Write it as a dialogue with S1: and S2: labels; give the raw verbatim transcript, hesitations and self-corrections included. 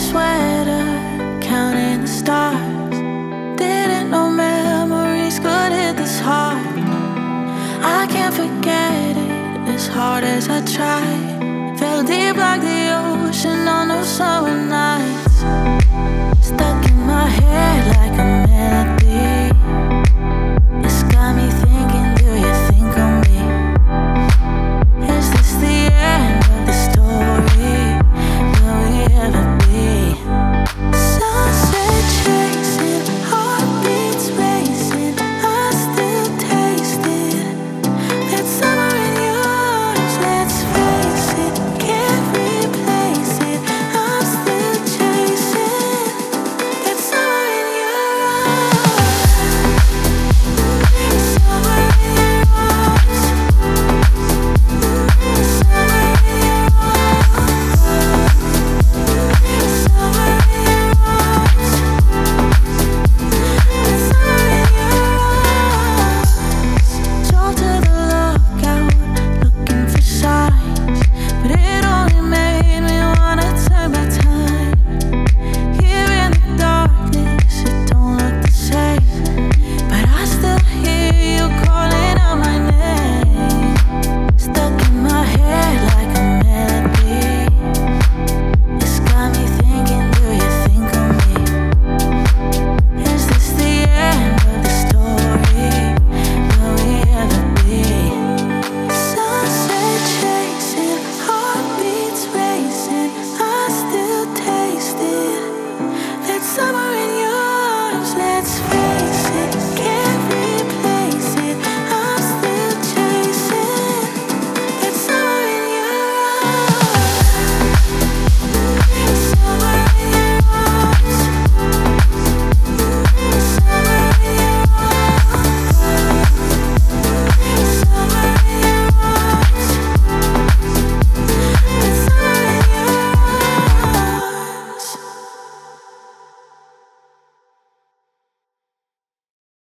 S1: sweater, counting the stars. Didn't know memories could hit this hard. I can't forget it as hard as I try. Fell deep like the ocean on those summer nights. Stuck in my head like a melody.